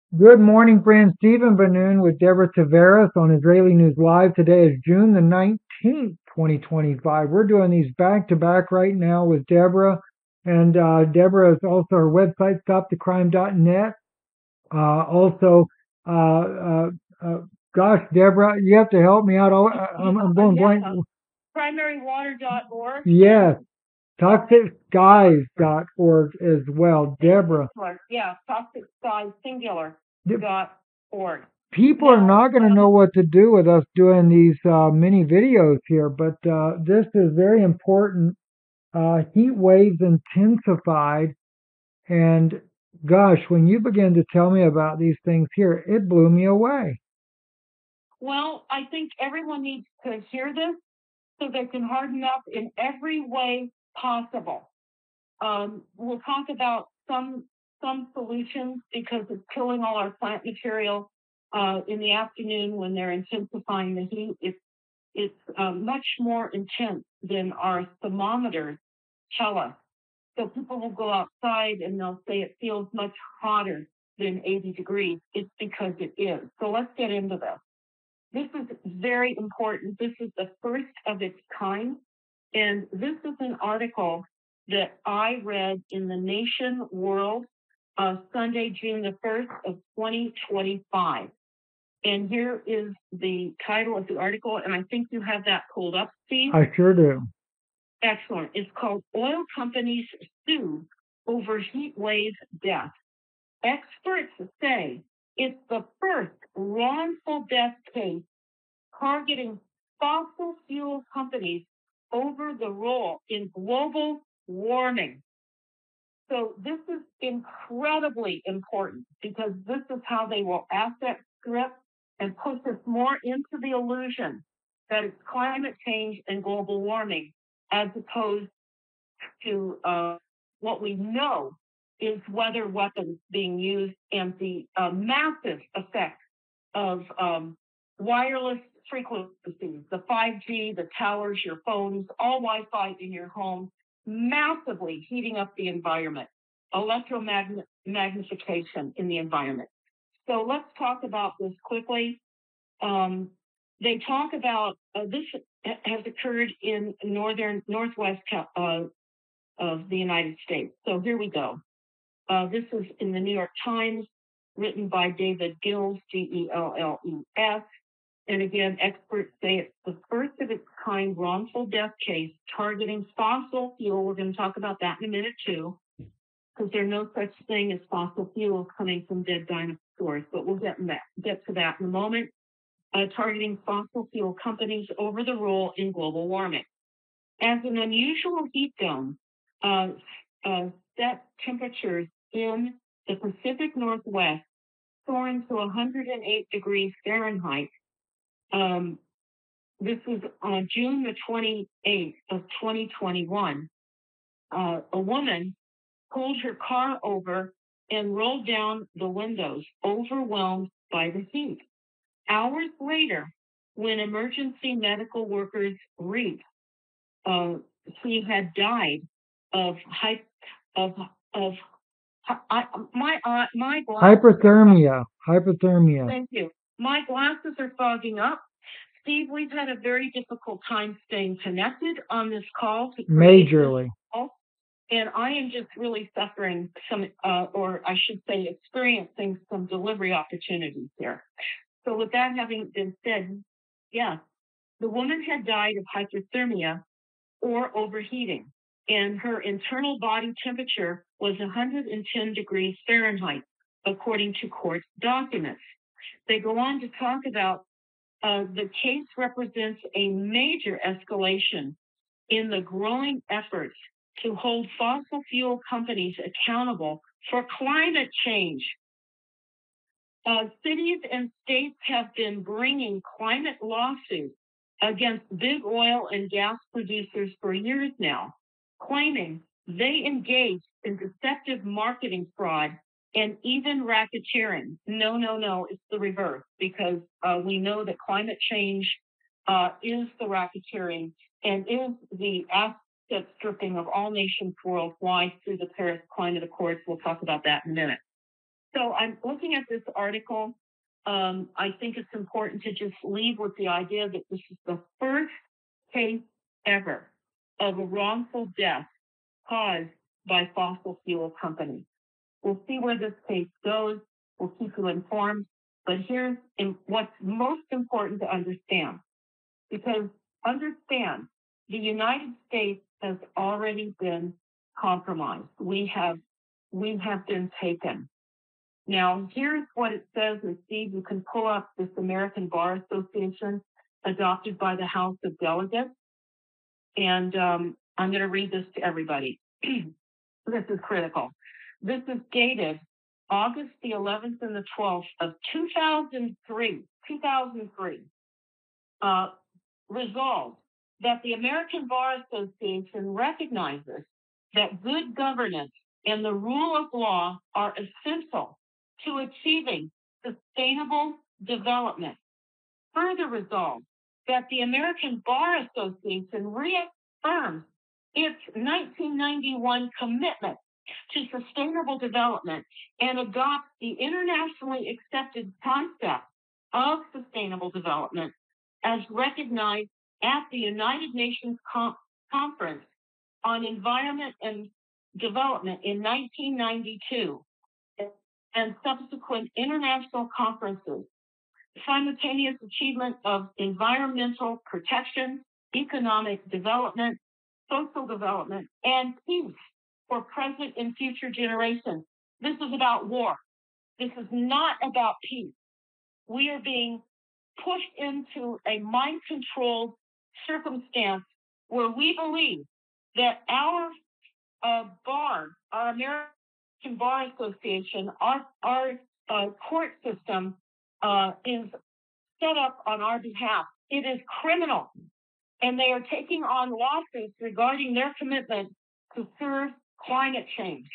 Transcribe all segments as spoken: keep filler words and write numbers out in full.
Good morning, friends. Stephen Benoon with Deborah Tavares on Israeli News Live. Today is June the nineteenth, twenty twenty-five. We're doing these back to back right now with Deborah. And uh, Deborah is also her website, stop the crime dot net. Uh, also, uh, uh, uh, gosh, Deborah, you have to help me out. Oh, I- I'm, I'm going blank. Yeah, primary water dot org. Yes, toxic skies dot org as well. Deborah, Singular. Yeah, toxic skies singular Deb- dot org. people are Now, not going to um, know what to do with us doing these uh, mini videos here, but uh, this is very important. Uh, heat waves intensified, and gosh, when you begin to tell me about these things here, it blew me away. well, I think everyone needs to hear this so they can harden up in every way possible. Um, we'll talk about some some solutions because it's killing all our plant material uh, in the afternoon when they're intensifying the heat. It's it's uh, much more intense than our thermometers tell us. So people will go outside and they'll say it feels much hotter than eighty degrees. It's because it is. So let's get into this. This is very important. This is the first of its kind. And this is an article that I read in the Nation World uh, Sunday, June the first of twenty twenty-five. And here is the title of the article, and I think you have that pulled up, Steve. I sure do. Excellent. It's called Oil Companies Sue Over Heat Wave Death. Experts say it's the first wrongful death case targeting fossil fuel companies over the role in global warming. So this is incredibly important because this is how they will asset strip and push us more into the illusion that it's climate change and global warming as opposed to uh, what we know is weather weapons being used and the uh, massive effect of um, wireless frequencies, the five G, the towers, your phones, all Wi-Fi in your home, massively heating up the environment, electromagnification in the environment. So let's talk about this quickly. Um, they talk about uh, this has occurred in northern northwest uh, of the United States. So here we go. Uh, this is in the New York Times, written by David Gills, G E L L E S. And again, experts say it's the first of its kind wrongful death case targeting fossil fuel. We're going to talk about that in a minute too, because there's no such thing as fossil fuel coming from dead dinosaurs. But we'll get that, get to that in a moment. Uh, targeting fossil fuel companies over the role in global warming. As an unusual heat dome uh, uh, set temperatures in the Pacific Northwest soaring to one hundred eight degrees Fahrenheit. Um, this was on June the twenty-eighth of twenty twenty-one. Uh, a woman pulled her car over and rolled down the windows, overwhelmed by the heat. Hours later, when emergency medical workers reached, uh, she had died of hy- of of I, my uh, my glasses Hyperthermia. Hyperthermia. Thank you. My glasses are fogging up. Steve, we've had a very difficult time staying connected on this call. To Majorly. This call, and I am just really suffering some, uh, or I should say, experiencing some delivery opportunities here. So, with that having been said, yes, the woman had died of hypothermia or overheating, and her internal body temperature was one hundred ten degrees Fahrenheit, according to court documents. They go on to talk about uh, the case represents a major escalation in the growing efforts to hold fossil fuel companies accountable for climate change. Uh, cities and states have been bringing climate lawsuits against big oil and gas producers for years now, claiming they engaged in deceptive marketing fraud and even racketeering. No, no, no, it's the reverse, because uh, we know that climate change uh, is the racketeering and is the asset stripping of all nations worldwide through the Paris Climate Accords. We'll talk about that in a minute. So I'm looking at this article. Um, I think it's important to just leave with the idea that this is the first case ever of a wrongful death caused by fossil fuel companies. We'll see where this case goes. We'll keep you informed. But here's what's most important to understand. Because understand, the United States has already been compromised. We have, we have been taken. Now, here's what it says, and Steve, you can pull up this American Bar Association adopted by the House of Delegates. And um, I'm going to read this to everybody. This is critical. This is dated August the eleventh and the twelfth of two thousand three. two thousand three. Uh, resolved that the American Bar Association recognizes that good governance and the rule of law are essential to achieving sustainable development. Further resolved that the American Bar Association reaffirms its nineteen ninety-one commitment to sustainable development and adopts the internationally accepted concept of sustainable development as recognized at the United Nations Com- Conference on Environment and Development in nineteen ninety-two and subsequent international conferences. Simultaneous achievement of environmental protection, economic development, social development, and peace for present and future generations. This is about war. This is not about peace. We are being pushed into a mind-controlled circumstance where we believe that our uh, bar, our American Bar Association, our, our uh, court system uh, is set up on our behalf. It is criminal, and they are taking on lawsuits regarding their commitment to serve climate change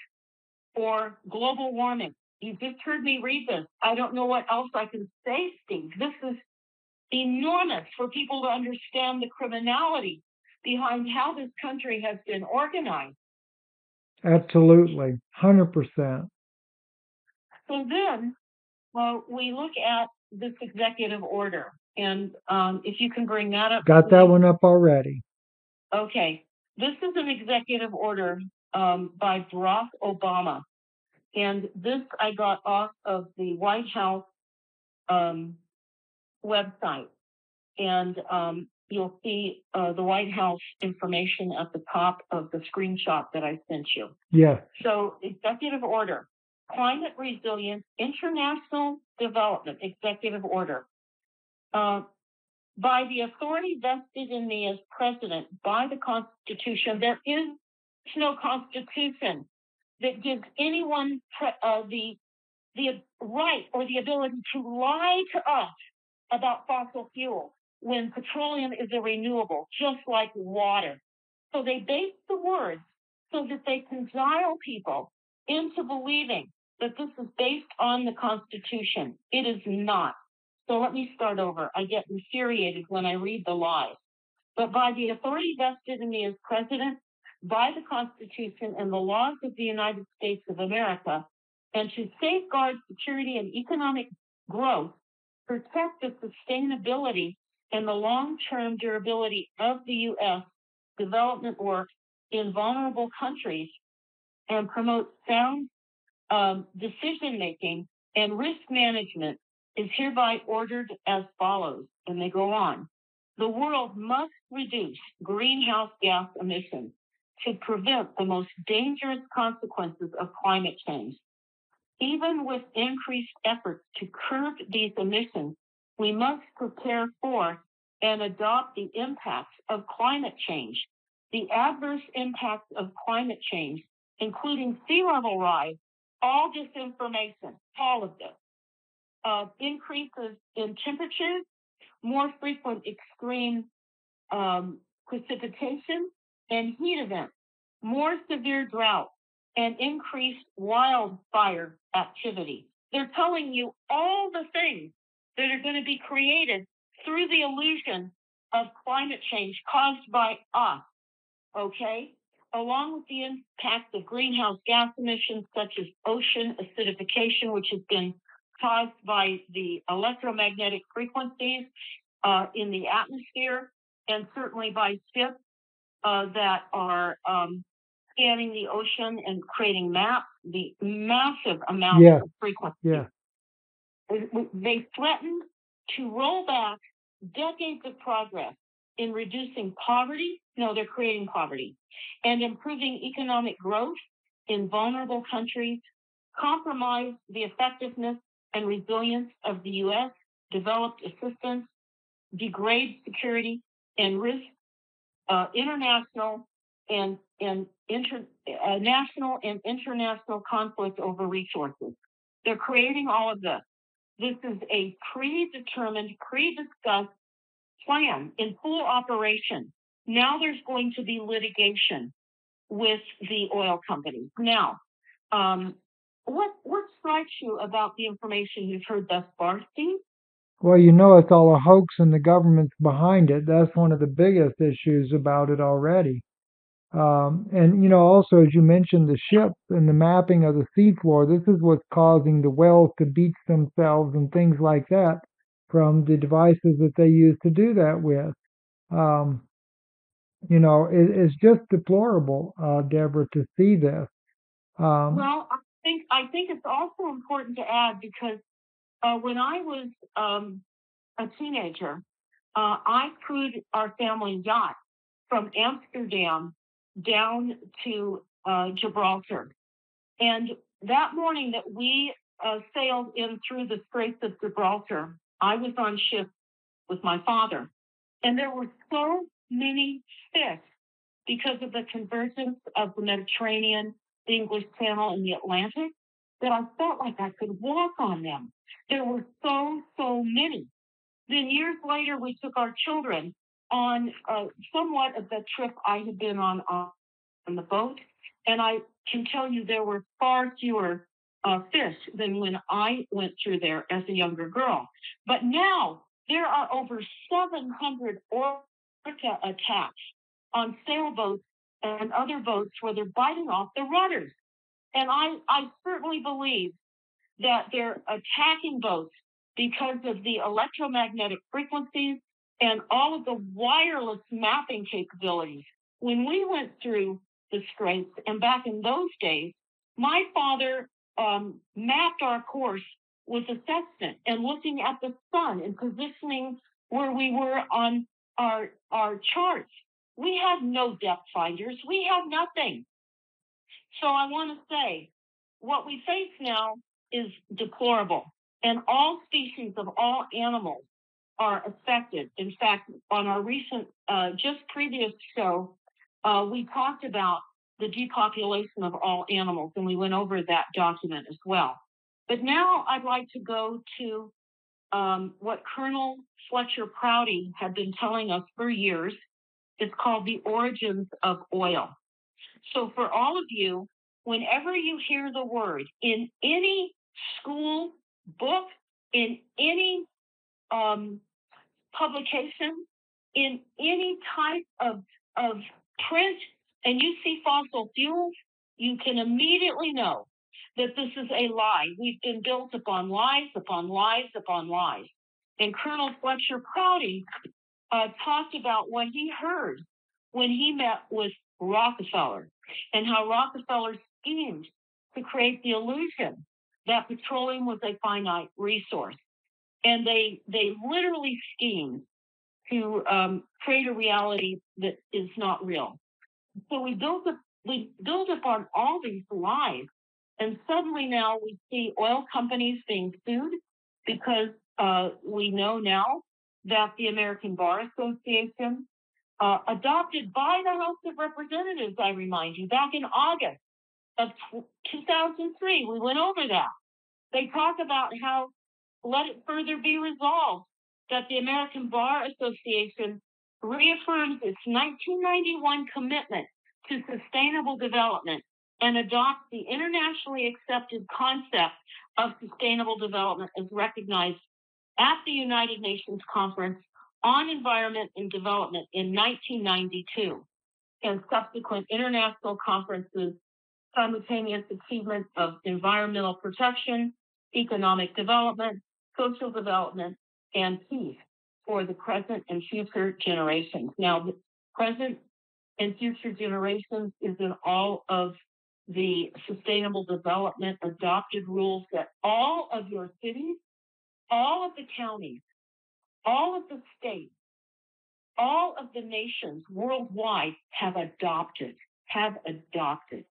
or global warming. You just heard me read this. I don't know what else I can say, Steve. This is enormous for people to understand the criminality behind how this country has been organized. Absolutely, one hundred percent. So then, well, we look at this executive order, and um, if you can bring that up. Got that one up already. Okay. This is an executive order um, by Barack Obama. And this I got off of the White House um, website. And um, you'll see uh, the White House information at the top of the screenshot that I sent you. Yeah. So, executive order, climate resilience, international development, executive order. Uh, by the authority vested in me as president by the Constitution, there is no Constitution that gives anyone pre- uh, the the right or the ability to lie to us about fossil fuel when petroleum is a renewable, just like water. So they base the words so that they can dial people into believing that this is based on the Constitution. It is not. So let me start over. I get infuriated when I read the lies. But by the authority vested in me as president, by the Constitution and the laws of the United States of America, and to safeguard security and economic growth, protect the sustainability and the long-term durability of the U S development work in vulnerable countries, and promote sound um, decision-making and risk management, is hereby ordered as follows. And they go on. The world must reduce greenhouse gas emissions to prevent the most dangerous consequences of climate change. Even with increased efforts to curb these emissions, we must prepare for and adopt the impacts of climate change. The adverse impacts of climate change, including sea level rise, all disinformation, all of this, uh, increases in temperatures, more frequent extreme um, precipitation and heat events, more severe drought, and increased wildfire activity. They're telling you all the things that are going to be created through the illusion of climate change caused by us, okay? along with the impacts of greenhouse gas emissions such as ocean acidification, which has been caused by the electromagnetic frequencies uh, in the atmosphere, and certainly by ships uh, that are um, scanning the ocean and creating maps, the massive amounts Yeah. of frequency. Yeah. They threatened to roll back decades of progress in reducing poverty. No, they're creating poverty and improving economic growth in vulnerable countries, compromise the effectiveness and resilience of the U S developed assistance, degrade security, and risk uh, international and, and inter, uh, national and international conflict over resources. They're creating all of this. This is a predetermined, pre-discussed plan in full operation. Now there's going to be litigation with the oil companies. Now, um, what what strikes you about the information you've heard thus far, Steve? Well, you know it's all a hoax and the government's behind it. That's one of the biggest issues about it already. Um, and, you know, also, as you mentioned, the ships and the mapping of the seafloor, this is what's causing the whales to beach themselves and things like that from the devices that they use to do that with. Um, you know, it, it's just deplorable, uh, Deborah, to see this. Um, well, I think I think it's also important to add because uh, when I was um, a teenager, uh, I crewed our family yacht from Amsterdam down to uh, Gibraltar. And that morning that we uh, sailed in through the Straits of Gibraltar, I was on ship with my father. And there were so many fish because of the convergence of the Mediterranean, the English Channel, and the Atlantic that I felt like I could walk on them. There were so, so many. Then years later, we took our children on uh, somewhat of the trip I had been on on the boat, and I can tell you there were far fewer uh, fish than when I went through there as a younger girl. But now there are over seven hundred orca attacks on sailboats and other boats where they're biting off the rudders. And I, I certainly believe that they're attacking boats because of the electromagnetic frequencies and all of the wireless mapping capabilities. When we went through the Straits, and back in those days, my father um, mapped our course with a sextant and looking at the sun and positioning where we were on our, our charts. We had no depth finders. We had nothing. So I want to say, what we face now is deplorable, and all species of all animals are affected. In fact, on our recent, uh, just previous show, uh, we talked about the depopulation of all animals, and we went over that document as well. But now I'd like to go to um, what Colonel Fletcher Prouty had been telling us for years. It's called The Origins of Oil. So for all of you, whenever you hear the word in any school book, in any um, publication, in any type of, of print, and you see fossil fuels, you can immediately know that this is a lie. We've been built upon lies, upon lies, upon lies. And Colonel Fletcher Prouty uh, talked about what he heard when he met with Rockefeller and how Rockefeller schemed to create the illusion that petroleum was a finite resource. And they they literally schemed to um, create a reality that is not real. So we built up, we build upon all these lies, and suddenly now we see oil companies being sued because uh, we know now that the American Bar Association, uh, adopted by the House of Representatives, I remind you, back in August of two thousand three, we went over that. They talk about how, let it further be resolved that the American Bar Association reaffirms its nineteen ninety-one commitment to sustainable development and adopts the internationally accepted concept of sustainable development as recognized at the United Nations Conference on Environment and Development in nineteen ninety-two. and subsequent international conferences, simultaneous achievement of environmental protection, economic development, social development, and peace for the present and future generations. Now, the present and future generations is in all of the sustainable development adopted rules that all of your cities, all of the counties, all of the states, all of the nations worldwide have adopted, have adopted.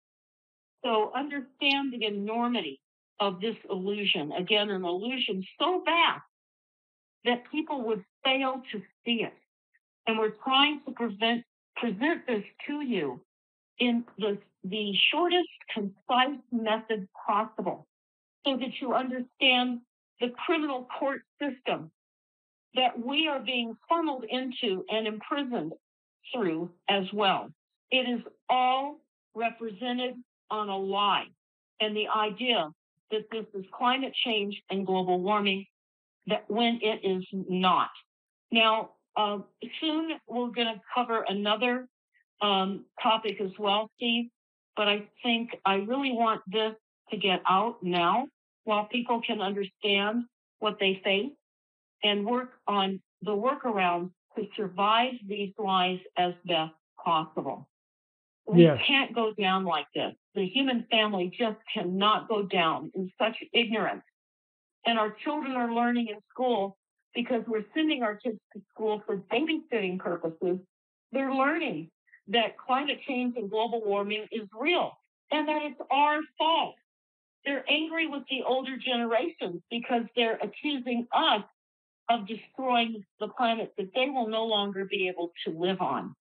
So understand the enormity of this illusion. Again, an illusion so vast that people would fail to see it. And we're trying to prevent, present this to you in the, the shortest, concise method possible so that you understand the criminal court system that we are being funneled into and imprisoned through as well. It is all represented on a lie and the idea that this is climate change and global warming, that when it is not. Now, uh, soon we're going to cover another um, topic as well, Steve, but I think I really want this to get out now while people can understand what they face and work on the workarounds to survive these lies as best possible. We Yes. can't go down like this. The human family just cannot go down in such ignorance. And our children are learning in school because we're sending our kids to school for babysitting purposes. They're learning that climate change and global warming is real and that it's our fault. They're angry with the older generations because they're accusing us of destroying the planet that they will no longer be able to live on.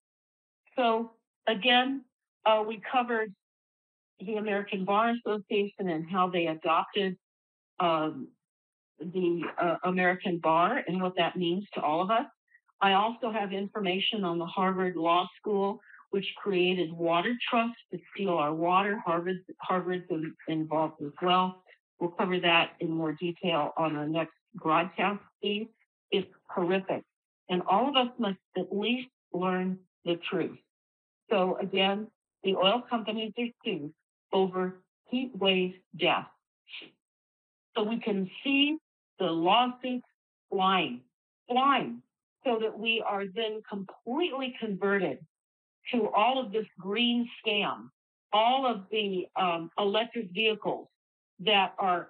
So again, uh, we covered the American Bar Association and how they adopted um, the uh, American Bar and what that means to all of us. I also have information on the Harvard Law School, which created water trusts to steal our water. Harvard, Harvard's involved as well. We'll cover that in more detail on our next broadcast, Steve. It's horrific. And all of us must at least learn the truth. So again, the oil companies are sued over heat wave deaths. So we can see the lawsuits flying, flying, so that we are then completely converted to all of this green scam, all of the um, electric vehicles that are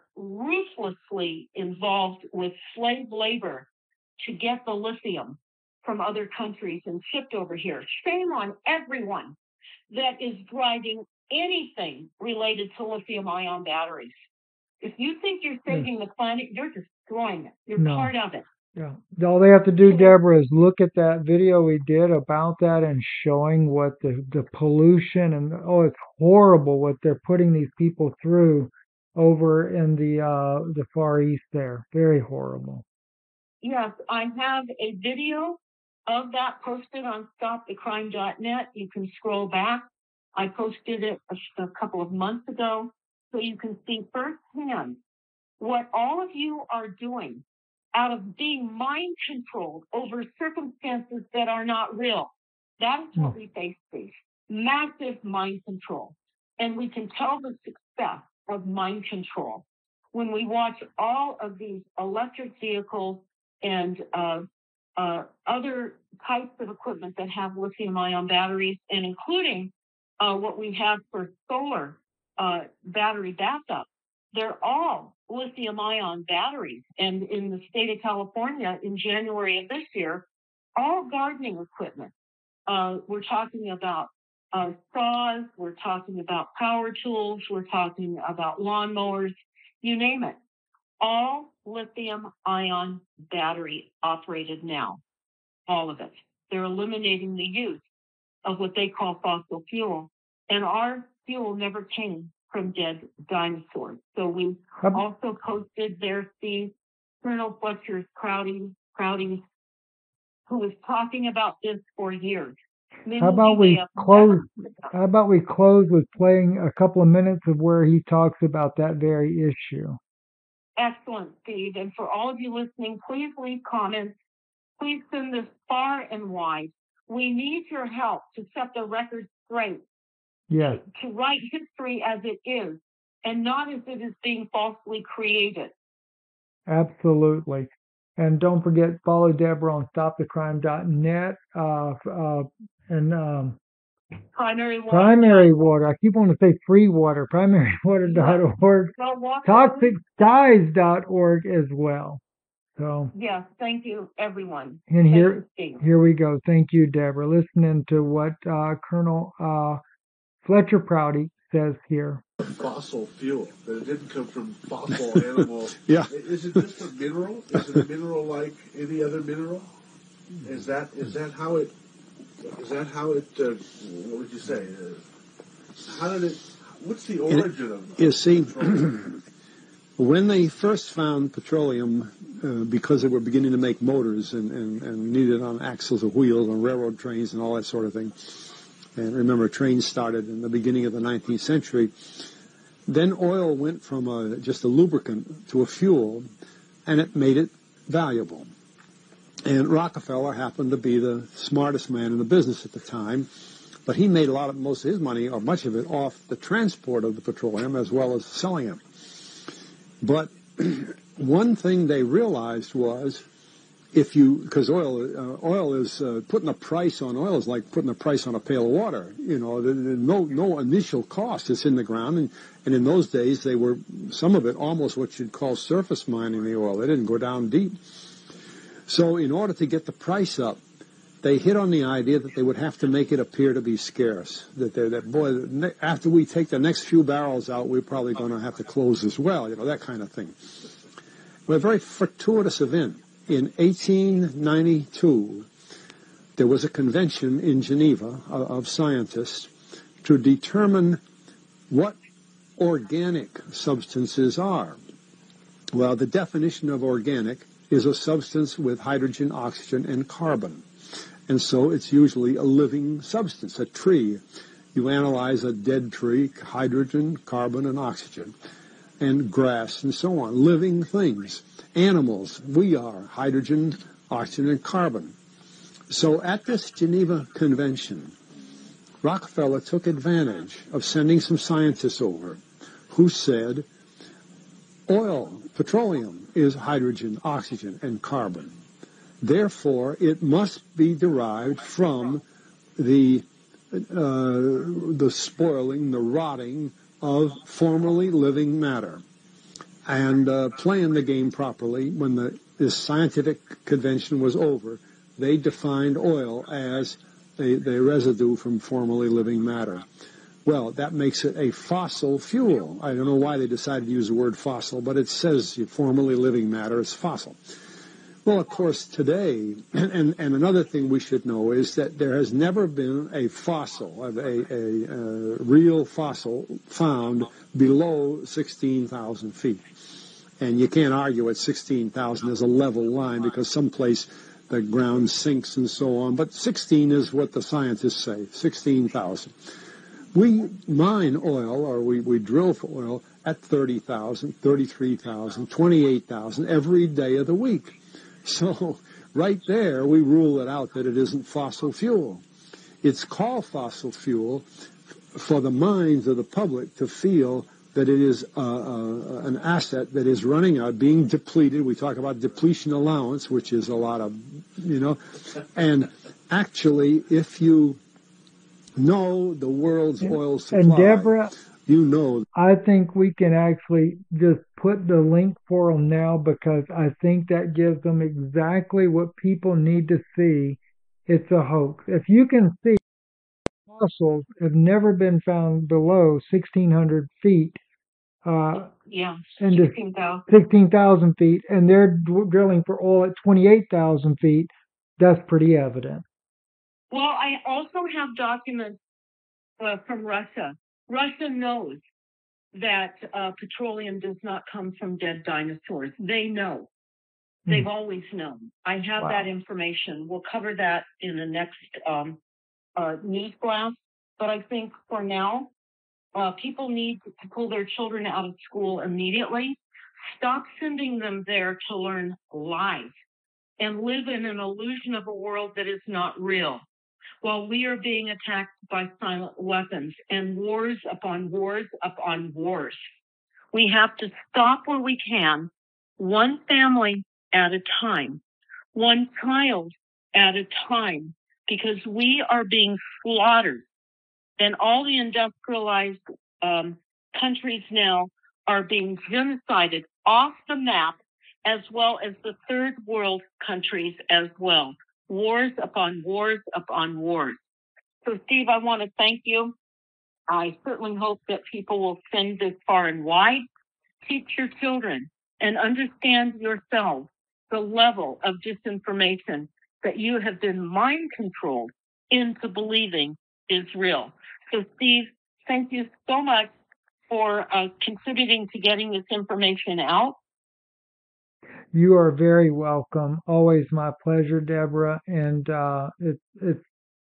ruthlessly involved with slave labor to get the lithium from other countries and shipped over here. Shame on everyone that is driving anything related to lithium ion batteries. If you think you're saving the planet, you're destroying it. You're No. part of it. Yeah. All they have to do, Deborah, is look at that video we did about that and showing what the, the pollution and, oh, it's horrible what they're putting these people through over in the uh, the Far East there. Very horrible. Yes, I have a video of that posted on stop the crime dot net. You can scroll back. I posted it a, a couple of months ago so you can see firsthand what all of you are doing out of being mind controlled over circumstances that are not real. That is what we face, Steve. Massive mind control. And we can tell the success of mind control when we watch all of these electric vehicles and uh, uh, other types of equipment that have lithium ion batteries, and including uh, what we have for solar uh, battery backup. They're all lithium ion batteries. And in the state of California, in January of this year, all gardening equipment. Uh, we're talking about uh, saws, we're talking about power tools, we're talking about lawnmowers, you name it. All lithium ion battery operated now. All of it. They're eliminating the use of what they call fossil fuel. And our fuel never came from dead dinosaurs. So we also posted there, Steve, Colonel Fletcher Crowdy, Crowdy, who was talking about this for years. Many How about we close? never... How about we close with playing a couple of minutes of where he talks about that very issue? Excellent, Steve. And for all of you listening, please leave comments. Please send this far and wide. we need your help to set the record straight, Yes. to, to write history as it is, and not as it is being falsely created. Absolutely. And don't forget, follow Deborah on stop the crime dot net uh, uh, and um, Primary water. Primary Water. I keep wanting to say free water. primary water dot org. Well, walk toxic skies dot org as well. So yes, thank you, everyone. and Thank here you, here we go. Thank you, Deborah. Listening to what uh, Colonel uh, Fletcher Prouty says here. Fossil fuel, that it didn't come from fossil animal. Yeah. Is it just a mineral? Is it a mineral like any other mineral? Is that is that how it? Is that how it? Uh, what would you say? Uh, how did it? What's the origin of? You see, when they first found petroleum, uh, because they were beginning to make motors and, and, and needed on axles of wheels on railroad trains and all that sort of thing. And remember, trains started in the beginning of the nineteenth century. Then oil went from a, just a lubricant to a fuel, and it made it valuable. And Rockefeller happened to be the smartest man in the business at the time, but he made a lot of most of his money, or much of it, off the transport of the petroleum as well as selling it. But one thing they realized was, if you, because oil, uh, oil is uh, putting a price on oil is like putting a price on a pail of water. You know, the, the, no no initial cost. It's in the ground, and, and in those days they were some of it almost what you'd call surface mining the oil. They didn't go down deep. So in order to get the price up, they hit on the idea that they would have to make it appear to be scarce. That they, that boy, after we take the next few barrels out, we're probably going to have to close as well. You know, that kind of thing. Well, a very fortuitous event. In eighteen ninety-two, there was a convention in Geneva of, of scientists to determine what organic substances are. Well, the definition of organic is a substance with hydrogen, oxygen, and carbon. And so it's usually a living substance, a tree. You analyze a dead tree, hydrogen, carbon, and oxygen, and grass, and so on, living things. Animals, we are, hydrogen, oxygen, and carbon. So at this Geneva Convention, Rockefeller took advantage of sending some scientists over who said, oil, petroleum, is hydrogen, oxygen, and carbon. Therefore, it must be derived from the uh, the spoiling, the rotting of formerly living matter. And uh, playing the game properly, when the this scientific convention was over, they defined oil as a, the residue from formerly living matter. Well, that makes it a fossil fuel. I don't know why they decided to use the word fossil, but it says formerly living matter is fossil. Well, of course, today, and, and, and another thing we should know is that there has never been a fossil, a, a, a real fossil found below sixteen thousand feet. And you can't argue at sixteen thousand as a level line because someplace the ground sinks and so on. But sixteen is what the scientists say, sixteen thousand. We mine oil, or we, we drill for oil, at thirty thousand, thirty-three thousand, twenty-eight thousand every day of the week. So right there, we rule it out that it isn't fossil fuel. It's called fossil fuel for the minds of the public to feel that it is uh, uh, an asset that is running out, being depleted. We talk about depletion allowance, which is a lot of, you know. And actually, if you know the world's and, oil supply, and Deborah, you know. I think we can actually just put the link for them now, because I think that gives them exactly what people need to see. It's a hoax. If you can see fossils have never been found below sixteen hundred feet, uh, yeah, and sixteen thousand feet, and they're d- drilling for oil at twenty-eight thousand feet, that's pretty evident. Well, I also have documents uh, from Russia. Russia knows that uh, petroleum does not come from dead dinosaurs. They know. They've mm. always known. I have wow. that information. We'll cover that in the next um, uh, news blast. But I think for now, uh, people need to pull their children out of school immediately. Stop sending them there to learn lies and live in an illusion of a world that is not real. while we are being attacked by silent weapons and wars upon wars upon wars. We have to stop where we can, one family at a time, one child at a time, because we are being slaughtered. And all the industrialized um, countries now are being genocided off the map, as well as the third world countries as well. Wars upon wars upon wars. So, Steve, I want to thank you. I certainly hope that people will send this far and wide. Teach your children and understand yourselves the level of disinformation that you have been mind controlled into believing is real. So, Steve, thank you so much for uh, contributing to getting this information out. You are very welcome. Always my pleasure, Deborah. And uh, it's it's.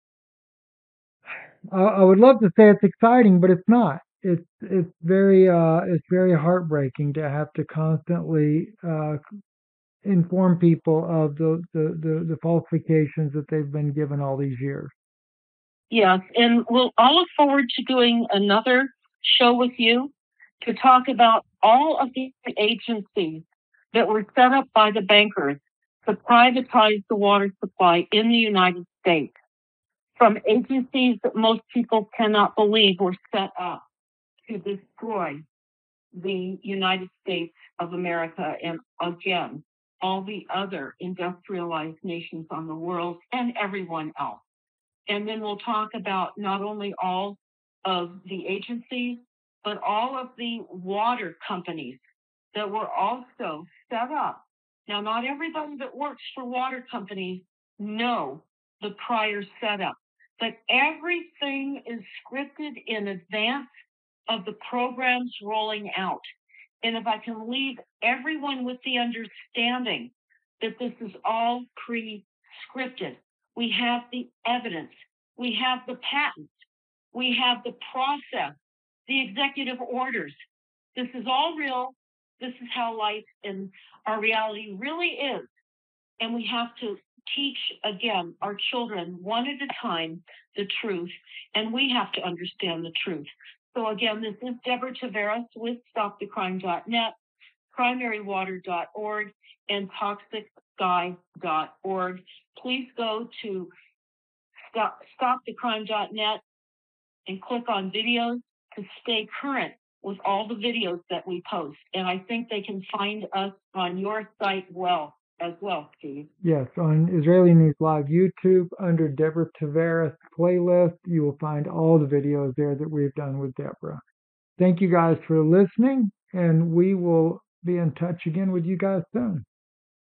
I, I would love to say it's exciting, but it's not. It's it's very uh, it's very heartbreaking to have to constantly uh, inform people of the, the the the falsifications that they've been given all these years. Yes, and we'll I'll look forward to doing another show with you to talk about all of the agencies that were set up by the bankers to privatize the water supply in the United States, from agencies that most people cannot believe were set up to destroy the United States of America and, again, all the other industrialized nations on the world and everyone else. And then we'll talk about not only all of the agencies, but all of the water companies that were also set up. Now, not everybody that works for water companies know the prior setup, but everything is scripted in advance of the programs rolling out. And if I can leave everyone with the understanding that this is all pre-scripted, we have the evidence, we have the patents, we have the process, the executive orders. This is all real. This is how life and our reality really is. And we have to teach, again, our children one at a time the truth, and we have to understand the truth. So again, this is Deborah Tavares with stop the crime dot net, primary water dot org, and toxic sky dot org. Please go to stop the crime dot net and click on videos to stay current with all the videos that we post. And I think they can find us on your site well as well, Steve. Yes, on Israeli News Live YouTube under Deborah Tavares playlist, you will find all the videos there that we've done with Deborah. Thank you guys for listening, and we will be in touch again with you guys soon.